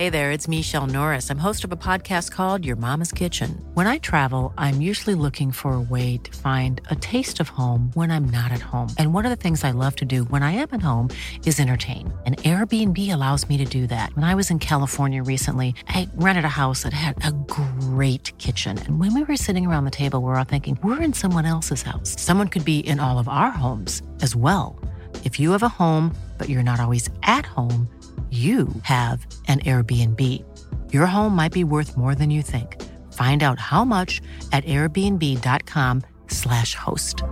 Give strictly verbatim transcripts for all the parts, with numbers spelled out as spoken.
Hey there, it's Michelle Norris. I'm host of a podcast called Your Mama's Kitchen. When I travel, I'm usually looking for a way to find a taste of home when I'm not at home. And one of the things I love to do when I am at home is entertain. And Airbnb allows me to do that. When I was in California recently, I rented a house that had a great kitchen. And when we were sitting around the table, we were all thinking, we're in someone else's house. Someone could be in all of our homes as well. If you have a home, but you're not always at home, you have an Airbnb. Your home might be worth more than you think. Find out how much at airbnb.com slash host.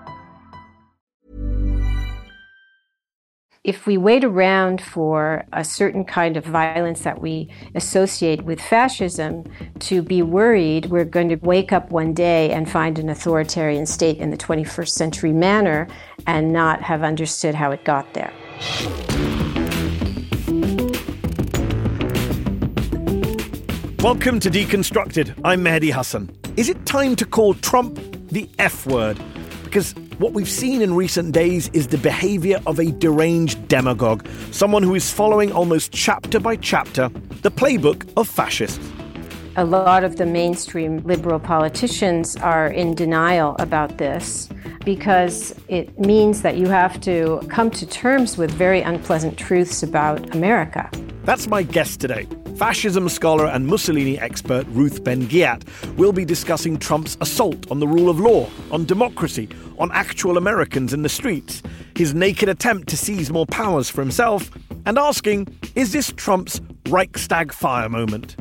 If we wait around for a certain kind of violence that we associate with fascism to be worried we're going to wake up one day and find an authoritarian state in the twenty-first century manner and not have understood how it got there. Welcome to Deconstructed. I'm Mehdi Hasan. Is it time to call Trump the F word? Because what we've seen in recent days is the behavior of a deranged demagogue, someone who is following almost chapter by chapter the playbook of fascists. A lot of the mainstream liberal politicians are in denial about this because it means that you have to come to terms with very unpleasant truths about America. That's my guest today. Fascism scholar and Mussolini expert Ruth Ben-Ghiat will be discussing Trump's assault on the rule of law, on democracy, on actual Americans in the streets, his naked attempt to seize more powers for himself, and asking, is this Trump's Reichstag fire moment?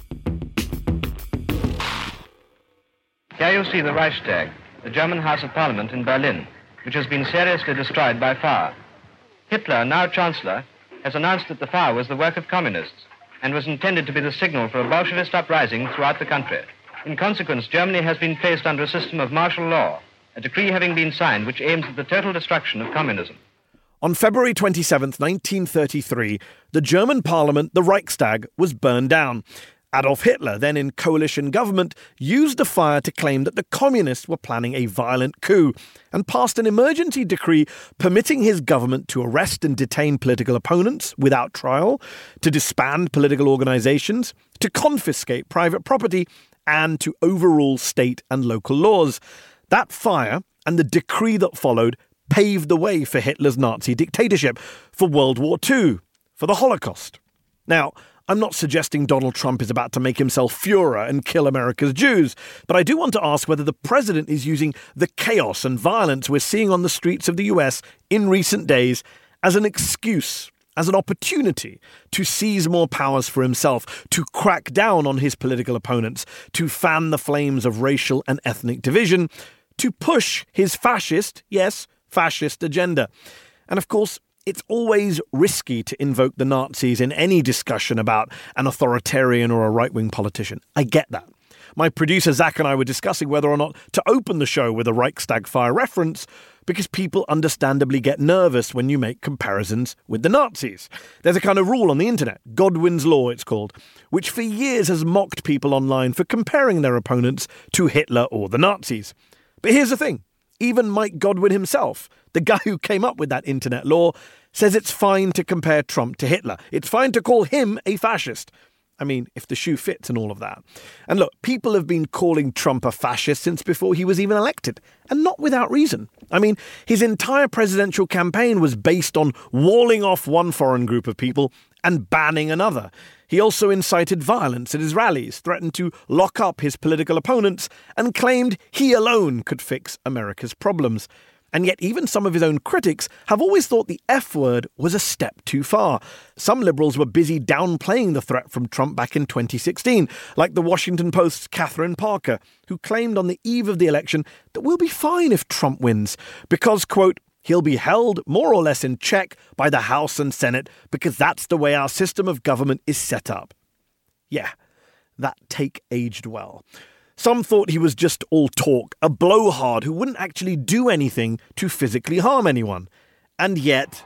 Here you see the Reichstag, the German House of Parliament in Berlin, which has been seriously destroyed by fire. Hitler, now Chancellor, has announced that the fire was the work of communists and was intended to be the signal for a Bolshevist uprising throughout the country. In consequence, Germany has been placed under a system of martial law, a decree having been signed which aims at the total destruction of communism. On February twenty-seventh, nineteen thirty-three, the German parliament, the Reichstag, was burned down. Adolf Hitler, then in coalition government, used the fire to claim that the communists were planning a violent coup and passed an emergency decree permitting his government to arrest and detain political opponents without trial, to disband political organizations, to confiscate private property, and to overrule state and local laws. That fire and the decree that followed paved the way for Hitler's Nazi dictatorship, for World War Two, for the Holocaust. Now, I'm not suggesting Donald Trump is about to make himself Führer and kill America's Jews, but I do want to ask whether the president is using the chaos and violence we're seeing on the streets of the U S in recent days as an excuse, as an opportunity to seize more powers for himself, to crack down on his political opponents, to fan the flames of racial and ethnic division, to push his fascist, yes, fascist agenda. And of course, it's always risky to invoke the Nazis in any discussion about an authoritarian or a right-wing politician. I get that. My producer Zach and I were discussing whether or not to open the show with a Reichstag fire reference because people understandably get nervous when you make comparisons with the Nazis. There's a kind of rule on the internet, Godwin's Law it's called, which for years has mocked people online for comparing their opponents to Hitler or the Nazis. But here's the thing. Even Mike Godwin himself, the guy who came up with that internet law, says it's fine to compare Trump to Hitler. It's fine to call him a fascist. I mean, if the shoe fits and all of that. And look, people have been calling Trump a fascist since before he was even elected, and not without reason. I mean, his entire presidential campaign was based on walling off one foreign group of people and banning another. He also incited violence at his rallies, threatened to lock up his political opponents, and claimed he alone could fix America's problems. And yet even some of his own critics have always thought the F word was a step too far. Some liberals were busy downplaying the threat from Trump back in twenty sixteen, like the Washington Post's Catherine Parker, who claimed on the eve of the election that we'll be fine if Trump wins, because, quote, he'll be held more or less in check by the House and Senate because that's the way our system of government is set up. Yeah, that take aged well. Some thought he was just all talk, a blowhard who wouldn't actually do anything to physically harm anyone. And yet...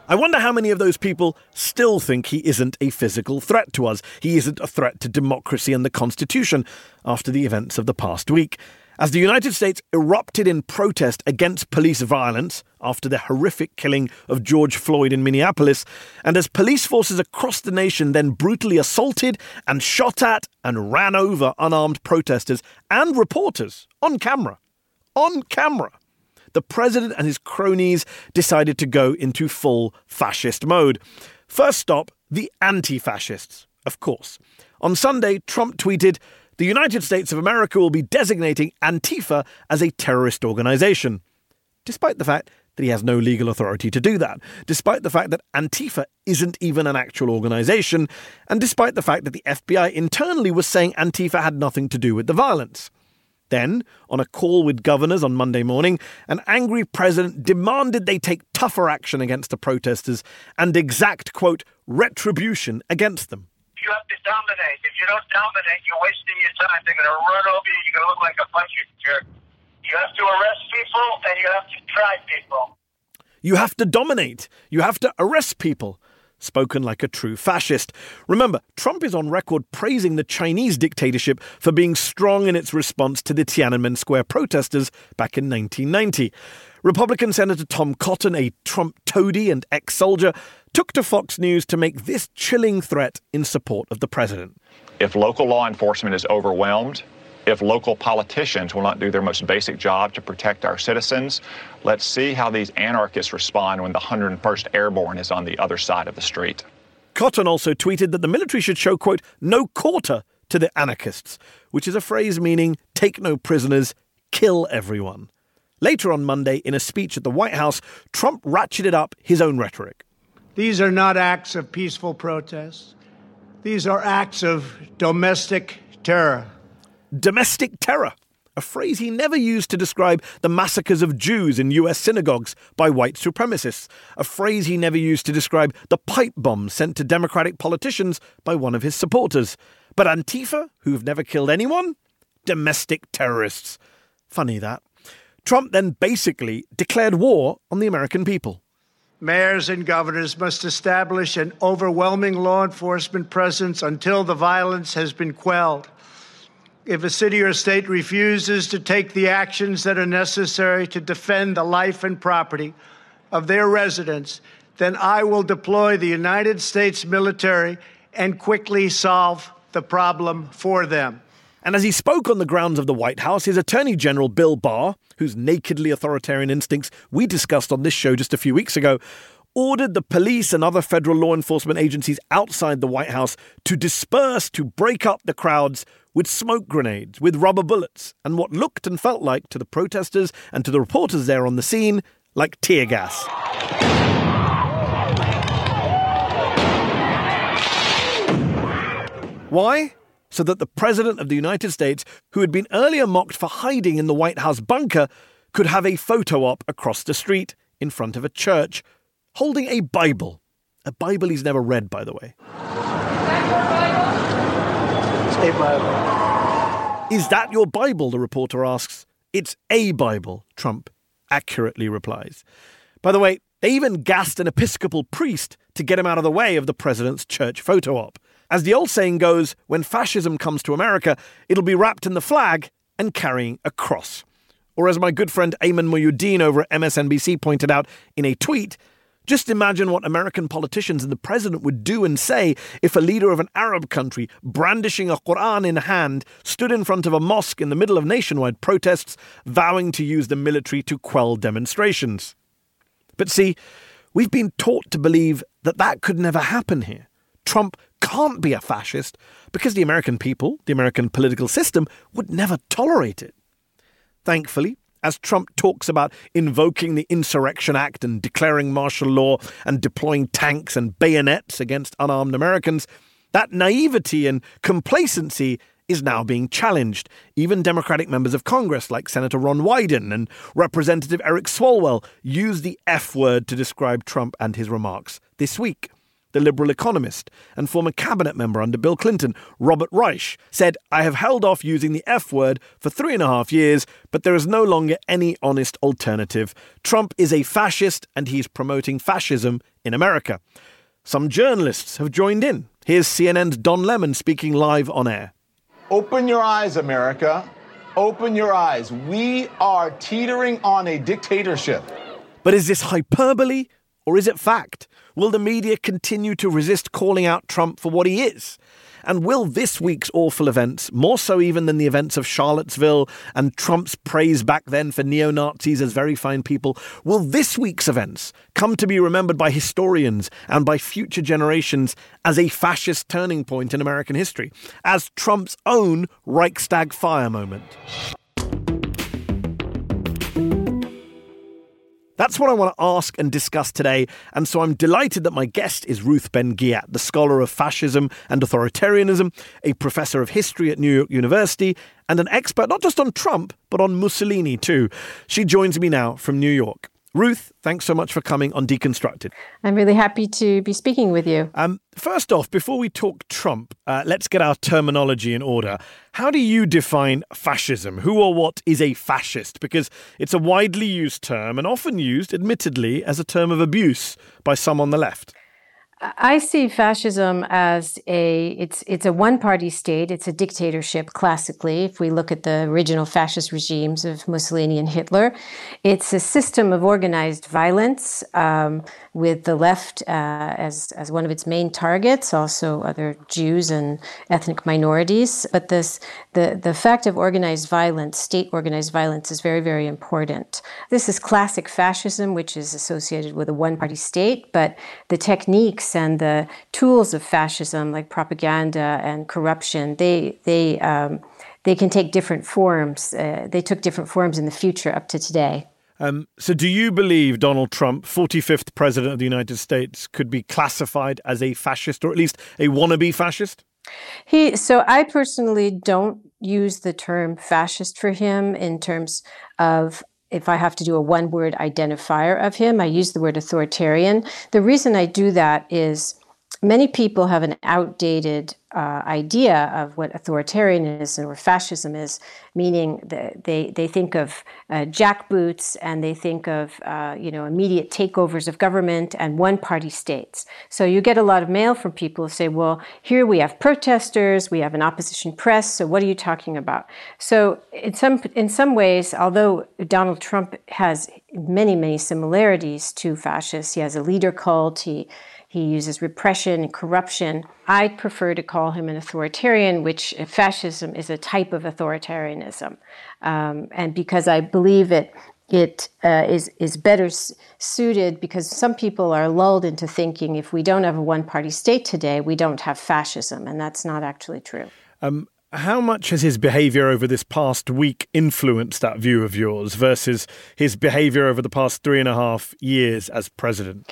I wonder how many of those people still think he isn't a physical threat to us. He isn't a threat to democracy and the Constitution after the events of the past week. As the United States erupted in protest against police violence after the horrific killing of George Floyd in Minneapolis, and as police forces across the nation then brutally assaulted and shot at and ran over unarmed protesters and reporters on camera, on camera, the president and his cronies decided to go into full fascist mode. First stop, the anti-fascists, of course. On Sunday, Trump tweeted, "The United States of America will be designating Antifa as a terrorist organization," despite the fact that he has no legal authority to do that, despite the fact that Antifa isn't even an actual organization, and despite the fact that the F B I internally was saying Antifa had nothing to do with the violence. Then, on a call with governors on Monday morning, an angry president demanded they take tougher action against the protesters and exact, quote, retribution against them. You have to dominate. If you don't dominate, you're wasting your time. They're going to run over you. You're going to look like a budget jerk. You have to arrest people and you have to try people. You have to dominate. You have to arrest people. Spoken like a true fascist. Remember, Trump is on record praising the Chinese dictatorship for being strong in its response to the Tiananmen Square protesters back in nineteen ninety. Republican Senator Tom Cotton, a Trump toady and ex-soldier, took to Fox News to make this chilling threat in support of the president. If local law enforcement is overwhelmed, if local politicians will not do their most basic job to protect our citizens, let's see how these anarchists respond when the one hundred first Airborne is on the other side of the street. Cotton also tweeted that the military should show, quote, no quarter to the anarchists, which is a phrase meaning take no prisoners, kill everyone. Later on Monday, in a speech at the White House, Trump ratcheted up his own rhetoric. These are not acts of peaceful protest. These are acts of domestic terror. Domestic terror, a phrase he never used to describe the massacres of Jews in U S synagogues by white supremacists, a phrase he never used to describe the pipe bombs sent to Democratic politicians by one of his supporters. But Antifa, who've never killed anyone? Domestic terrorists. Funny that. Trump then basically declared war on the American people. Mayors and governors must establish an overwhelming law enforcement presence until the violence has been quelled. If a city or state refuses to take the actions that are necessary to defend the life and property of their residents, then I will deploy the United States military and quickly solve the problem for them. And as he spoke on the grounds of the White House, his Attorney General Bill Barr, whose nakedly authoritarian instincts we discussed on this show just a few weeks ago, ordered the police and other federal law enforcement agencies outside the White House to disperse, to break up the crowds with smoke grenades, with rubber bullets, and what looked and felt like to the protesters and to the reporters there on the scene, like tear gas. Why? So that the President of the United States, who had been earlier mocked for hiding in the White House bunker, could have a photo op across the street in front of a church, holding a Bible. A Bible he's never read, by the way. It's a Bible. Is that your Bible? The reporter asks. It's a Bible, Trump accurately replies. By the way, they even gassed an Episcopal priest to get him out of the way of the president's church photo op. As the old saying goes, when fascism comes to America, it'll be wrapped in the flag and carrying a cross. Or as my good friend Ayman Mohyeldin over at M S N B C pointed out in a tweet, just imagine what American politicians and the president would do and say if a leader of an Arab country, brandishing a Quran in hand, stood in front of a mosque in the middle of nationwide protests, vowing to use the military to quell demonstrations. But see, we've been taught to believe that that could never happen here. Trump can't be a fascist because the American people, the American political system, would never tolerate it. Thankfully, as Trump talks about invoking the Insurrection Act and declaring martial law and deploying tanks and bayonets against unarmed Americans, that naivety and complacency is now being challenged. Even Democratic members of Congress like Senator Ron Wyden and Representative Eric Swalwell used the F word to describe Trump and his remarks this week. the liberal economist and former cabinet member under Bill Clinton, Robert Reich, said, "I have held off using the F word for three and a half years, but there is no longer any honest alternative. Trump is a fascist and he's promoting fascism in America." Some journalists have joined in. Here's C N N's Don Lemon speaking live on air. Open your eyes, America. Open your eyes. We are teetering on a dictatorship. But is this hyperbole or is it fact? Will the media continue to resist calling out Trump for what he is? And will this week's awful events, more so even than the events of Charlottesville and Trump's praise back then for neo-Nazis as very fine people, will this week's events come to be remembered by historians and by future generations as a fascist turning point in American history, as Trump's own Reichstag fire moment? That's what I want to ask and discuss today, and so I'm delighted that my guest is Ruth Ben-Ghiat, the scholar of fascism and authoritarianism, a professor of history at New York University, and an expert not just on Trump, but on Mussolini too. She joins me now from New York. Ruth, thanks so much for coming on Deconstructed. I'm really happy to be speaking with you. Um, first off, before we talk Trump, uh, let's get our terminology in order. How do you define fascism? Who or what is a fascist? Because it's a widely used term and often used, admittedly, as a term of abuse by some on the left. I see fascism as a, it's it's a one-party state. It's a dictatorship, classically, if we look at the original fascist regimes of Mussolini and Hitler. It's a system of organized violence um, with the left uh, as, as one of its main targets, also other Jews and ethnic minorities. But this the, the fact of organized violence, state-organized violence, is very, very important. This is classic fascism, which is associated with a one-party state, but the techniques and the tools of fascism, like propaganda and corruption, they they um, they can take different forms. Uh, they took different forms in the future up to today. Um, so do you believe Donald Trump, forty-fifth president of the United States, could be classified as a fascist, or at least a wannabe fascist? He. So I personally don't use the term fascist for him in terms of, if I have to do a one-word identifier of him, I use the word authoritarian. The reason I do that is many people have an outdated uh, idea of what authoritarianism or fascism is, meaning that they, they think of uh, jackboots and they think of uh, you know immediate takeovers of government and one-party states. So you get a lot of mail from people who say, well, here we have protesters, we have an opposition press, so what are you talking about? So in some in some ways, although Donald Trump has many, many similarities to fascists, he has a leader cult, he He uses repression and corruption. I prefer to call him an authoritarian, which fascism is a type of authoritarianism. Um, and because I believe it it uh, is, is better s- suited, because some people are lulled into thinking if we don't have a one-party state today, we don't have fascism. And that's not actually true. Um, how much has his behavior over this past week influenced that view of yours versus his behavior over the past three and a half years as president?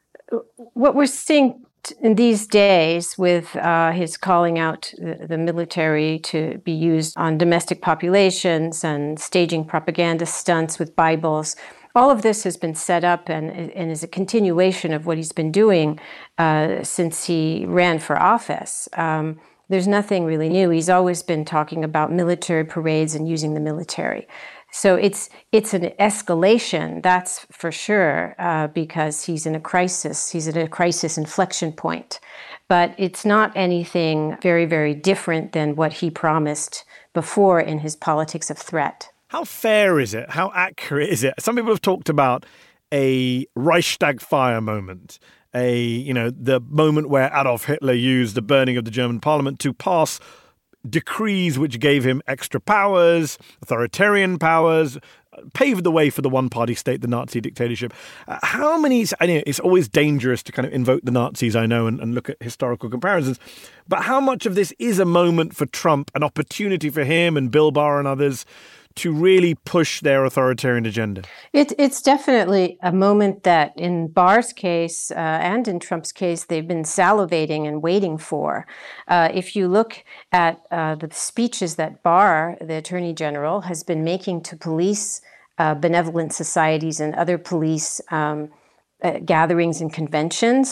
What we're seeing t- in these days with uh, his calling out the, the military to be used on domestic populations and staging propaganda stunts with Bibles, all of this has been set up and, and is a continuation of what he's been doing uh, since he ran for office. Um, there's nothing really new. He's always been talking about military parades and using the military. So it's it's an escalation, that's for sure, uh, because he's in a crisis. He's at a crisis inflection point. But it's not anything very, very different than what he promised before in his politics of threat. How fair is it? How accurate is it? Some people have talked about a Reichstag fire moment, a you know the moment where Adolf Hitler used the burning of the German parliament to pass decrees which gave him extra powers, authoritarian powers, paved the way for the one-party state, the Nazi dictatorship. Uh, how many, I know it's always dangerous to kind of invoke the Nazis, I know, and, and look at historical comparisons, but how much of this is a moment for Trump, an opportunity for him and Bill Barr and others to really push their authoritarian agenda? It, it's definitely a moment that in Barr's case uh, and in Trump's case, they've been salivating and waiting for. Uh, if you look at uh, the speeches that Barr, the Attorney General, has been making to police uh, benevolent societies and other police um, uh, gatherings and conventions,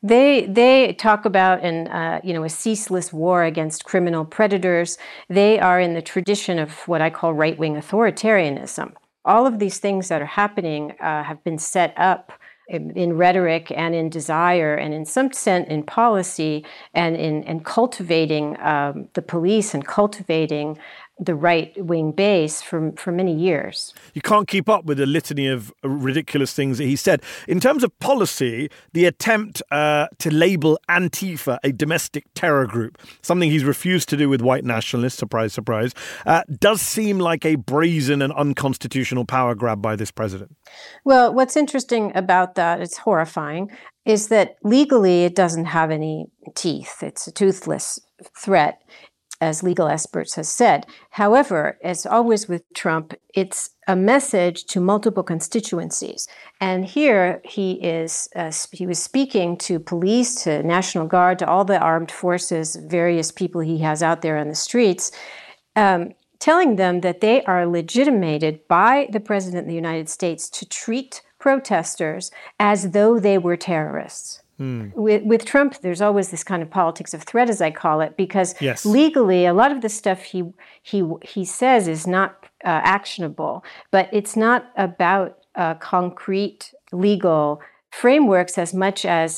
They they talk about an uh, you know a ceaseless war against criminal predators. They are in the tradition of what I call right-wing authoritarianism. All of these things that are happening uh, have been set up in, in rhetoric and in desire and in some sense in policy and in, in cultivating um, the police and cultivating the right-wing base for, for many years. You can't keep up with the litany of ridiculous things that he said. In terms of policy, the attempt uh, to label Antifa a domestic terror group, something he's refused to do with white nationalists, surprise, surprise, uh, does seem like a brazen and unconstitutional power grab by this president. Well, what's interesting about that, it's horrifying, is that legally it doesn't have any teeth. It's a toothless threat, as legal experts have said. However, as always with Trump, it's a message to multiple constituencies. And here he is, uh, he was speaking to police, to National Guard, to all the armed forces, various people he has out there on the streets, um, telling them that they are legitimated by the President of the United States to treat protesters as though they were terrorists. Hmm. With, with Trump, there's always this kind of politics of threat, as I call it, because yes. legally, a lot of the stuff he he he says is not uh, actionable, but it's not about uh, concrete legal frameworks as much as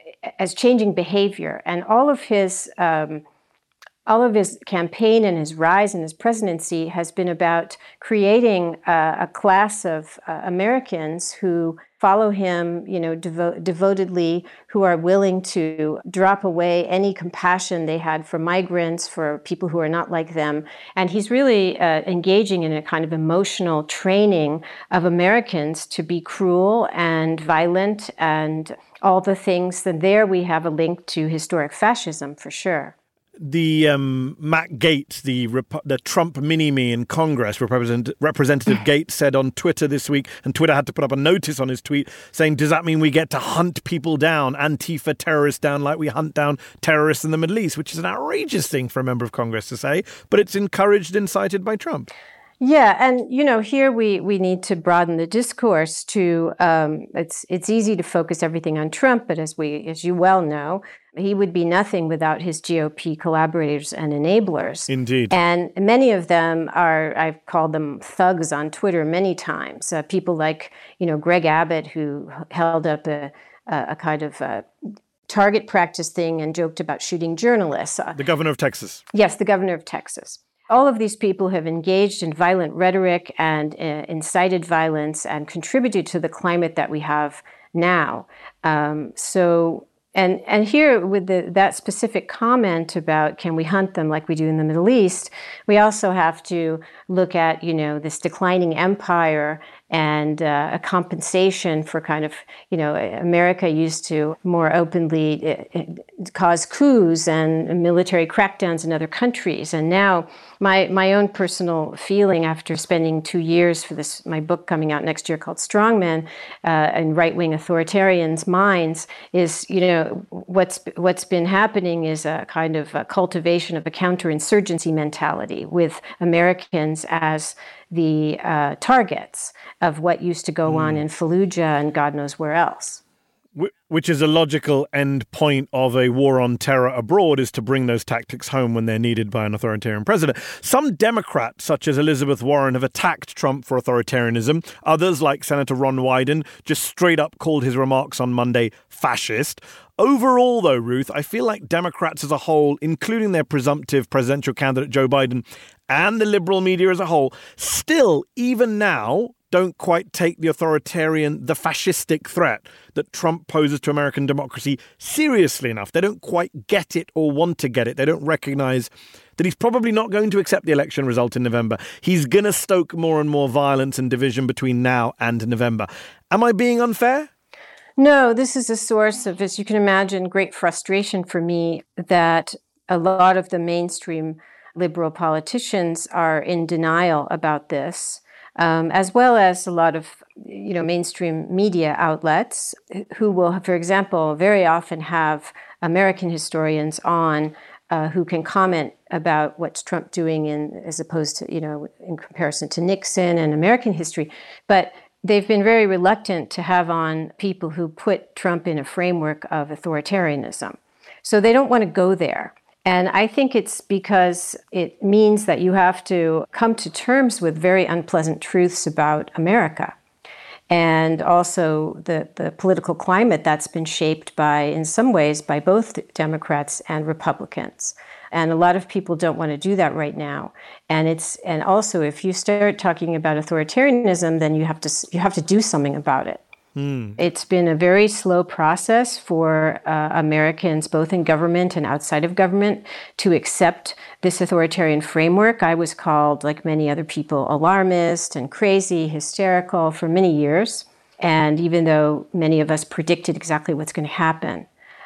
as changing behavior. And all of his um, all of his campaign and his rise in his presidency has been about creating uh, a class of uh, Americans who follow him, you know, devo- devotedly, who are willing to drop away any compassion they had for migrants, for people who are not like them. And he's really uh, engaging in a kind of emotional training of Americans to be cruel and violent and all the things. And there we have a link to historic fascism for sure. The um, Matt Gaetz, the Rep- the Trump mini-me in Congress, Represent- Representative Gaetz said on Twitter this week, and Twitter had to put up a notice on his tweet saying, does that mean we get to hunt people down, Antifa terrorists down like we hunt down terrorists in the Middle East, which is an outrageous thing for a member of Congress to say, but it's encouraged and cited by Trump. Yeah, and you know, here we, we need to broaden the discourse to. Um, it's it's easy to focus everything on Trump, but as we as you well know, he would be nothing without his G O P collaborators and enablers. Indeed, and many of them are. I've called them thugs on Twitter many times. Uh, people like you know Greg Abbott, who held up a a kind of. Uh, target practice thing and joked about shooting journalists. The governor of Texas. Yes, the governor of Texas. All of these people have engaged in violent rhetoric and uh, incited violence and contributed to the climate that we have now. Um, so, and and here with the, that specific comment about can we hunt them like we do in the Middle East, we also have to look at, you know, this declining empire and uh, a compensation for kind of, you know, America used to more openly uh, cause coups and military crackdowns in other countries. And now my my own personal feeling after spending two years for this, my book coming out next year called Strongmen, uh, in right-wing authoritarians' minds is, you know, what's what's been happening is a kind of a cultivation of a counterinsurgency mentality with Americans as the uh, targets of what used to go mm. on in Fallujah and God knows where else. Which is a logical end point of a war on terror abroad, is to bring those tactics home when they're needed by an authoritarian president. Some Democrats, such as Elizabeth Warren, have attacked Trump for authoritarianism. Others, like Senator Ron Wyden, just straight up called his remarks on Monday fascist. Overall, though, Ruth, I feel like Democrats as a whole, including their presumptive presidential candidate Joe Biden and the liberal media as a whole, still, even now, don't quite take the authoritarian, the fascistic threat that Trump poses to American democracy seriously enough. They don't quite get it or want to get it. They don't recognize that he's probably not going to accept the election result in November. He's going to stoke more and more violence and division between now and November. Am I being unfair? No, this is a source of, as you can imagine, great frustration for me that a lot of the mainstream liberal politicians are in denial about this. Um, as well as a lot of, you know, mainstream media outlets who will, for example, very often have American historians on uh, who can comment about what's Trump doing in, as opposed to, you know, in comparison to Nixon and American history. But they've been very reluctant to have on people who put Trump in a framework of authoritarianism. So they don't want to go there. And I think it's because it means that you have to come to terms with very unpleasant truths about America. And also the, the political climate that's been shaped by, in some ways, by both Democrats and Republicans. And a lot of people don't want to do that right now. And it's and also if you start talking about authoritarianism, then you have to you have to do something about it. Mm. It's been a very slow process for uh, Americans, both in government and outside of government, to accept this authoritarian framework. I was called, like many other people, alarmist and crazy, hysterical for many years. And even though many of us predicted exactly what's going to happen.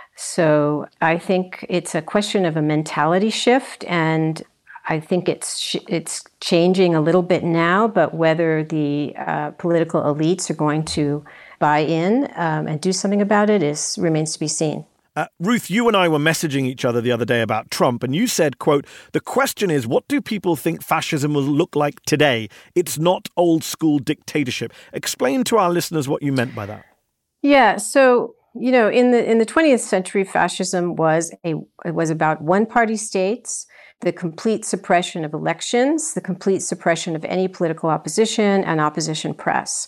So I think it's a question of a mentality shift, and I think it's sh- it's changing a little bit now, but whether the uh, political elites are going to buy in um, and do something about it is remains to be seen. Uh, Ruth, you and I were messaging each other the other day about Trump, and you said, quote, "The question is, what do people think fascism will look like today? It's not old school dictatorship." Explain to our listeners what you meant by that. Yeah, so You know, in the in the twentieth century, fascism was a it was about one-party states, the complete suppression of elections, the complete suppression of any political opposition and opposition press.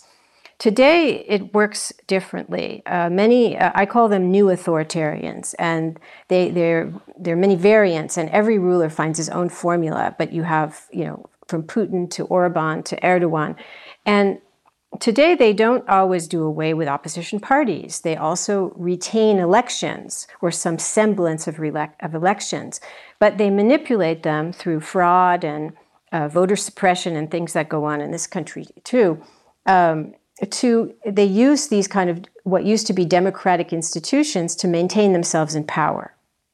Today, it works differently. Uh, many, uh, I call them new authoritarians, and they there there are many variants, and every ruler finds his own formula. But you have, you know, from Putin to Orban to Erdogan, and today, they don't always do away with opposition parties. They also retain elections or some semblance of, re- of elections, but they manipulate them through fraud and uh, voter suppression and things that go on in this country too. Um, to they use these kind of what used to be democratic institutions to maintain themselves in power.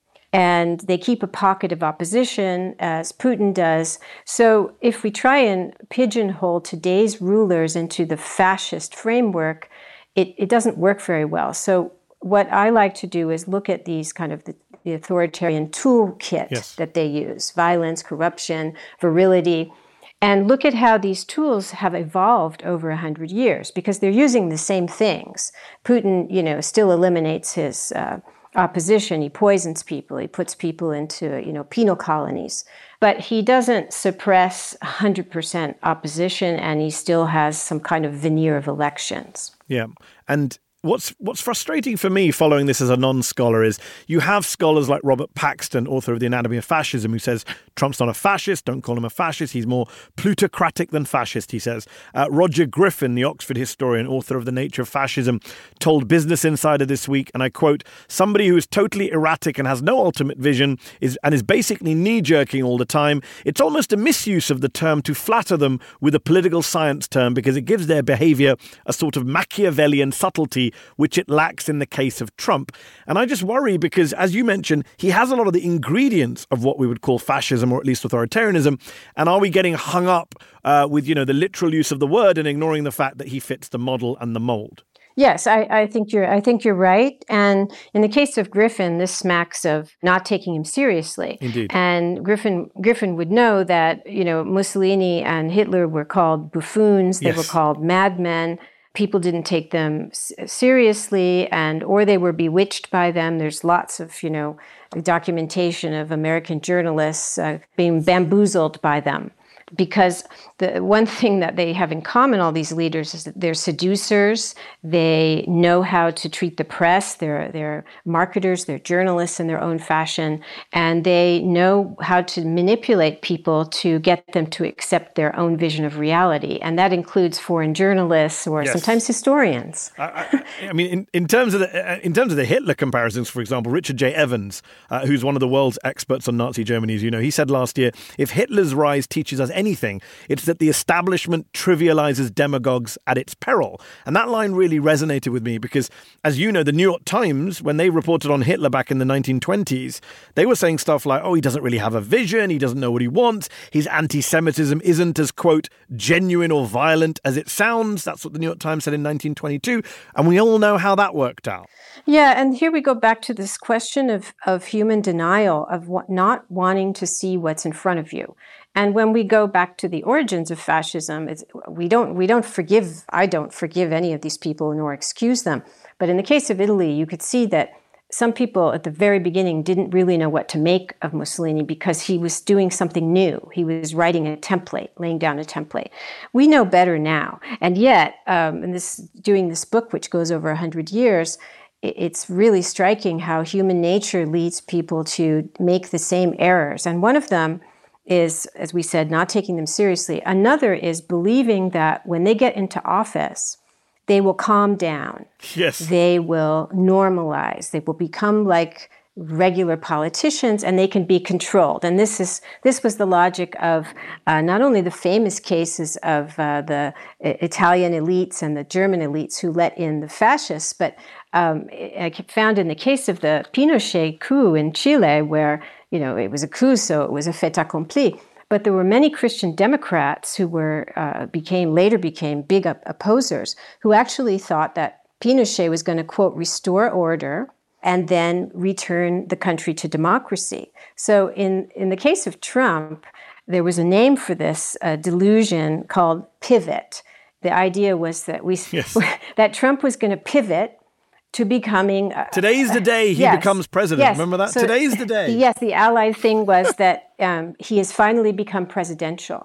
And they keep a pocket of opposition, as Putin does. So if we try and pigeonhole today's rulers into the fascist framework, it, it doesn't work very well. So what I like to do is look at these kind of the, the authoritarian toolkit yes. that they use, violence, corruption, virility, and look at how these tools have evolved over a hundred years, because they're using the same things. Putin, you know, still eliminates his uh, opposition. He poisons people. He puts people into, you know, penal colonies. But he doesn't suppress one hundred percent opposition, and he still has some kind of veneer of elections. Yeah. And What's what's frustrating for me following this as a non-scholar is you have scholars like Robert Paxton, author of The Anatomy of Fascism, who says Trump's not a fascist, don't call him a fascist, he's more plutocratic than fascist, he says. Uh, Roger Griffin, the Oxford historian, author of The Nature of Fascism, told Business Insider this week, and I quote, "Somebody who is totally erratic and has no ultimate vision is and is basically knee-jerking all the time. It's almost a misuse of the term to flatter them with a political science term because it gives their behavior a sort of Machiavellian subtlety which it lacks in the case of Trump." And I just worry because, as you mentioned, he has a lot of the ingredients of what we would call fascism, or at least authoritarianism. And are we getting hung up uh, with, you know, the literal use of the word and ignoring the fact that he fits the model and the mold? Yes, I, I think you're. I think you're right. And in the case of Griffin, this smacks of not taking him seriously. Indeed. And Griffin, Griffin would know that, you know, Mussolini and Hitler were called buffoons. They yes. were called madmen. People didn't take them seriously, and or they were bewitched by them. There's lots of, you know, documentation of American journalists uh, being bamboozled by them. Because the one thing that they have in common, all these leaders, is that they're seducers. They know how to treat the press. They're they're marketers. They're journalists in their own fashion, and they know how to manipulate people to get them to accept their own vision of reality, and that includes foreign journalists or yes. sometimes historians. I, I, I mean, in, in terms of the in terms of the Hitler comparisons, for example, Richard J. Evans, uh, who's one of the world's experts on Nazi Germany, as you know, he said last year, if Hitler's rise teaches us anything, it's that the establishment trivializes demagogues at its peril. And that line really resonated with me because, as you know, the New York Times, when they reported on Hitler back in the nineteen twenties, they were saying stuff like, oh, he doesn't really have a vision, he doesn't know what he wants, his anti-Semitism isn't as, quote, genuine or violent as it sounds. That's what the New York Times said in nineteen twenty-two. And we all know how that worked out. Yeah, and here we go back to this question of, of human denial, of what, not wanting to see what's in front of you. And when we go back to the origins of fascism, it's, we don't we don't forgive, I don't forgive any of these people nor excuse them. But in the case of Italy, you could see that some people at the very beginning didn't really know what to make of Mussolini because he was doing something new. He was writing a template, laying down a template. We know better now. And yet, um, in this, doing this book, which goes over one hundred years, it's really striking how human nature leads people to make the same errors. And one of them is, as we said, not taking them seriously. Another is believing that when they get into office, they will calm down. Yes. They will normalize. They will become like regular politicians, and they can be controlled. And this is this was the logic of uh, not only the famous cases of uh, the Italian elites and the German elites who let in the fascists, but um, I found in the case of the Pinochet coup in Chile, where you know it was a coup, so it was a fait accompli. But there were many Christian Democrats who were uh, became later became big op- opposers who actually thought that Pinochet was going to, quote, restore order and then return the country to democracy. So in, in the case of Trump, there was a name for this uh, delusion called pivot. The idea was that we yes. that Trump was going to pivot to becoming... Uh, Today's the day he yes, becomes president. yes. Remember that? So, Today's the day. Yes, the allied thing was that um, he has finally become presidential.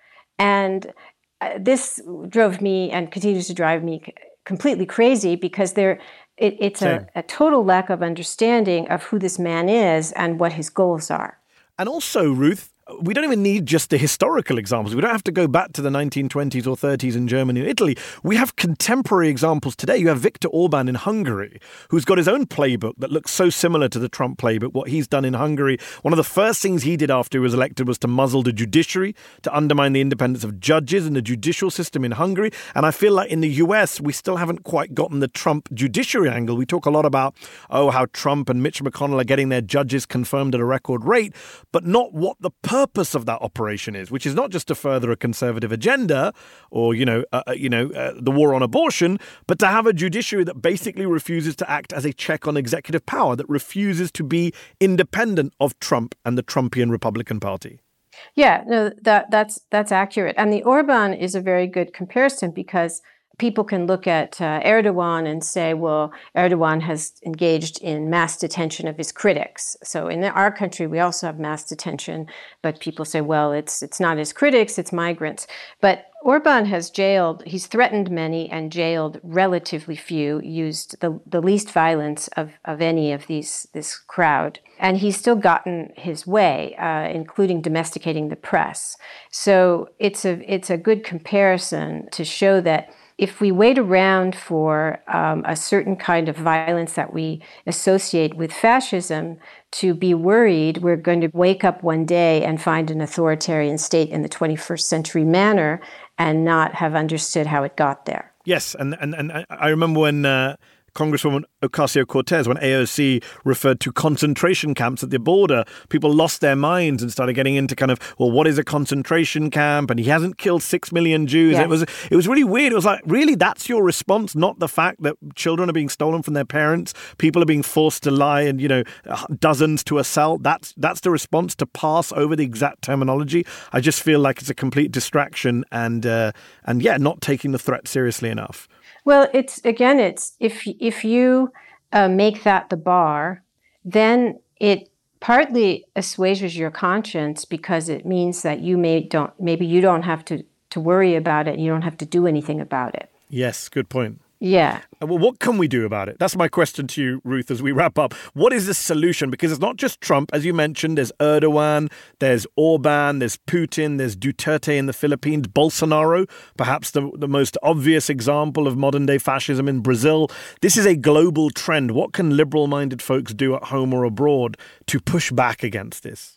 And uh, this drove me and continues to drive me c- completely crazy because there, it, it's a, a total lack of understanding of who this man is and what his goals are. And also, Ruth, we don't even need just the historical examples. We don't have to go back to the nineteen twenties or thirties in Germany and Italy. We have contemporary examples today. You have Viktor Orban in Hungary, who's got his own playbook that looks so similar to the Trump playbook, what he's done in Hungary. One of the first things he did after he was elected was to muzzle the judiciary, to undermine the independence of judges and the judicial system in Hungary. And I feel like in the U S, we still haven't quite gotten the Trump judiciary angle. We talk a lot about, oh, how Trump and Mitch McConnell are getting their judges confirmed at a record rate, but not what the purpose of that operation is, which is not just to further a conservative agenda or, you know, uh, you know, uh, the war on abortion, but to have a judiciary that basically refuses to act as a check on executive power, that refuses to be independent of Trump and the Trumpian Republican Party. Yeah, no, that that's that's accurate. And the Orban is a very good comparison because people can look at uh, Erdogan and say, well, Erdogan has engaged in mass detention of his critics. So in our country, we also have mass detention, but people say, well, it's it's not his critics, it's migrants. But Orban has jailed, he's threatened many and jailed relatively few, used the, the least violence of, of any of these this crowd. And he's still gotten his way, uh, including domesticating the press. So it's a it's a good comparison to show that if we wait around for um, a certain kind of violence that we associate with fascism to be worried, we're going to wake up one day and find an authoritarian state in the twenty-first century manner and not have understood how it got there. Yes, and and, and I remember when uh, Congresswoman Ocasio-Cortez, when A O C referred to concentration camps at the border, people lost their minds and started getting into kind of, well, what is a concentration camp? And he hasn't killed six million Jews. Yes. It was it was really weird. It was like, really, that's your response? Not the fact that children are being stolen from their parents, people are being forced to lie, and, you know, dozens to assault. That's that's the response, to pass over the exact terminology. I just feel like it's a complete distraction and uh, and yeah, not taking the threat seriously enough. Well, it's again, it's if if you uh, make that the bar, then it partly assuages your conscience because it means that you may don't maybe you don't have to to worry about it. You don't have to do anything about it. Yes, good point. Yeah. Well, what can we do about it? That's my question to you, Ruth, as we wrap up. What is the solution? Because it's not just Trump. As you mentioned, there's Erdogan, there's Orban, there's Putin, there's Duterte in the Philippines, Bolsonaro, perhaps the, the most obvious example of modern-day fascism in Brazil. This is a global trend. What can liberal-minded folks do at home or abroad to push back against this?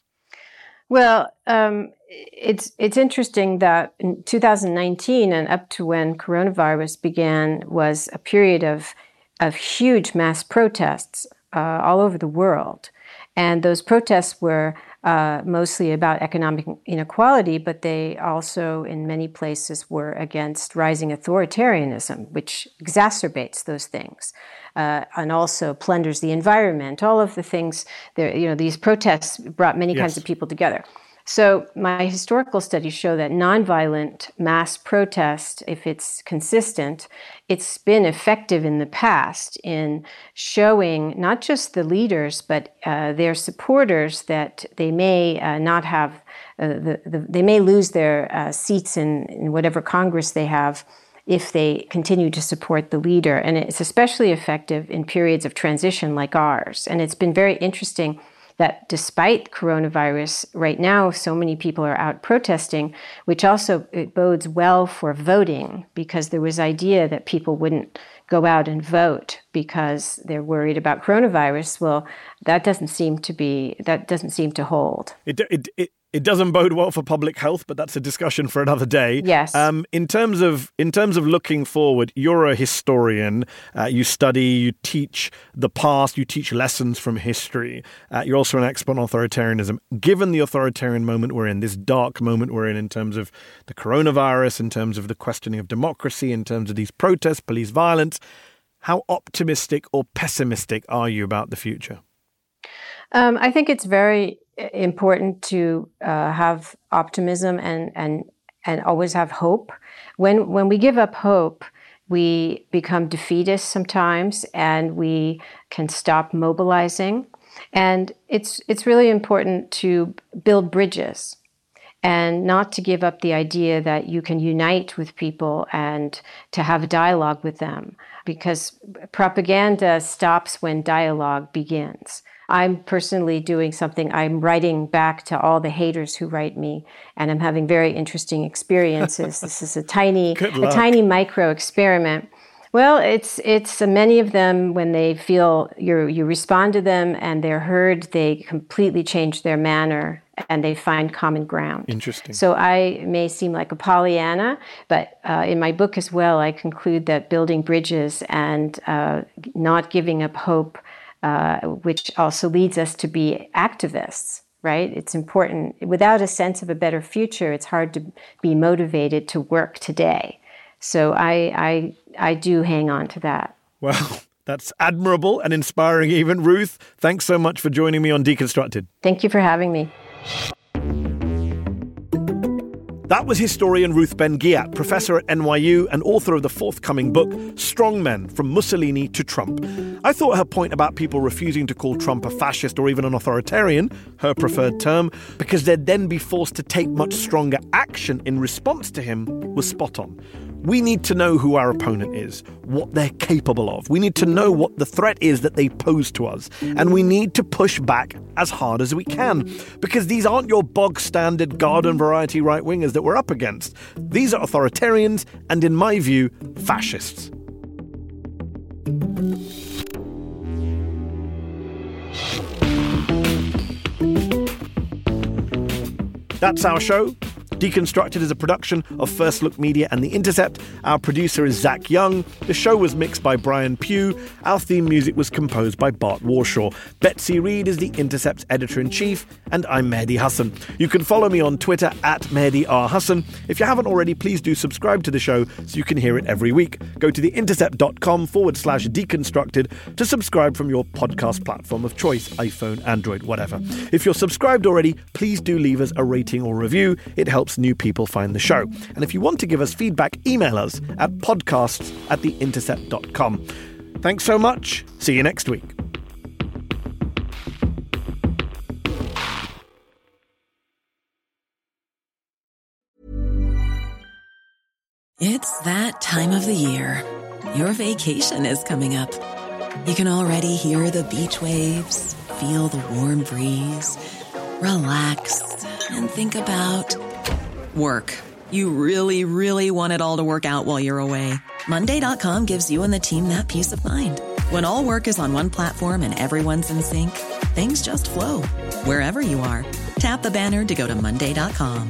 Well, um, it's it's interesting that in two thousand nineteen and up to when coronavirus began was a period of of huge mass protests uh, all over the world, and those protests were uh, mostly about economic inequality, but they also, in many places, were against rising authoritarianism, which exacerbates those things. Uh, and also plunders the environment. All of the things, there, you know, these protests brought many yes. kinds of people together. So my historical studies show that nonviolent mass protest, if it's consistent, it's been effective in the past in showing not just the leaders, but uh, their supporters that they may uh, not have, uh, the, the, they may lose their uh, seats in, in whatever Congress they have if they continue to support the leader. And it's especially effective in periods of transition like ours. And it's been very interesting that despite coronavirus, right now, so many people are out protesting, which also it bodes well for voting, because there was idea that people wouldn't go out and vote because they're worried about coronavirus. Well, that doesn't seem to be, that doesn't seem to hold. It, it, it, it doesn't bode well for public health, but that's a discussion for another day. Yes. Um, in terms of in terms of looking forward, you're a historian. Uh, you study, you teach the past, you teach lessons from history. Uh, you're also an expert on authoritarianism. Given the authoritarian moment we're in, this dark moment we're in, in terms of the coronavirus, in terms of the questioning of democracy, in terms of these protests, police violence, how optimistic or pessimistic are you about the future? Um, I think it's very important to uh, have optimism and and and always have hope. When when we give up hope, we become defeatist sometimes, and we can stop mobilizing. And it's it's really important to build bridges, and not to give up the idea that you can unite with people and to have a dialogue with them, because propaganda stops when dialogue begins. I'm personally doing something. I'm writing back to all the haters who write me, and I'm having very interesting experiences. This is a tiny, a tiny micro experiment. Well, it's it's uh, many of them, when they feel you you respond to them and they're heard, they completely change their manner and they find common ground. Interesting. So I may seem like a Pollyanna, but uh, in my book as well, I conclude that building bridges and uh, not giving up hope, Uh, which also leads us to be activists, right? It's important. Without a sense of a better future, it's hard to be motivated to work today. So I, I, I do hang on to that. Well, that's admirable and inspiring even. Ruth, thanks so much for joining me on Deconstructed. Thank you for having me. That was historian Ruth Ben-Ghiat, professor at N Y U and author of the forthcoming book, Strong Men, From Mussolini to Trump. I thought her point about people refusing to call Trump a fascist or even an authoritarian, her preferred term, because they'd then be forced to take much stronger action in response to him, was spot on. We need to know who our opponent is, what they're capable of. We need to know what the threat is that they pose to us. And we need to push back as hard as we can, because these aren't your bog-standard garden variety right-wingers that we're up against. These are authoritarians and, in my view, fascists. That's our show. Deconstructed is a production of First Look Media and The Intercept. Our producer is Zach Young. The show was mixed by Brian Pugh. Our theme music was composed by Bart Warshaw. Betsy Reed is The Intercept's editor-in-chief, and I'm Mehdi Hassan. You can follow me on Twitter at Mehdi R. Hassan. If you haven't already, please do subscribe to the show so you can hear it every week. Go to theintercept.com forward slash deconstructed to subscribe from your podcast platform of choice, iPhone, Android, whatever. If you're subscribed already, please do leave us a rating or review. It helps new people find the show. And if you want to give us feedback, email us at podcasts at theintercept dot com. Thanks so much. See you next week. It's that time of the year. Your vacation is coming up. You can already hear the beach waves, feel the warm breeze, relax, and think about work. You really, really want it all to work out while you're away. Monday dot com gives you and the team that peace of mind. When all work is on one platform and everyone's in sync, things just flow. Wherever you are, tap the banner to go to Monday dot com.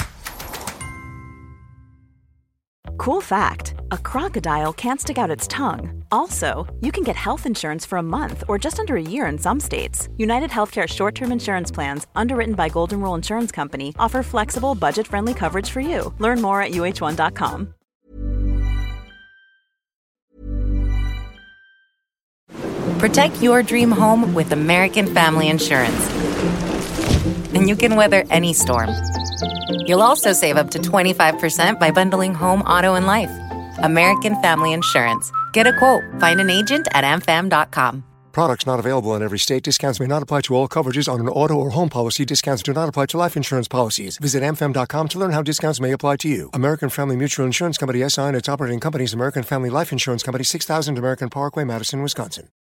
Cool fact, a crocodile can't stick out its tongue. Also, you can get health insurance for a month or just under a year in some states. United Healthcare short-term insurance plans, underwritten by Golden Rule Insurance Company, offer flexible, budget-friendly coverage for you. Learn more at U H one dot com. Protect your dream home with American Family Insurance. and you can weather any storm. You'll also save up to twenty-five percent by bundling home, auto, and life. American Family Insurance. Get a quote. Find an agent at a m fam dot com. Products not available in every state. Discounts may not apply to all coverages on an auto or home policy. Discounts do not apply to life insurance policies. Visit a m fam dot com to learn how discounts may apply to you. American Family Mutual Insurance Company, S I and its operating companies, American Family Life Insurance Company, six thousand American Parkway, Madison, Wisconsin.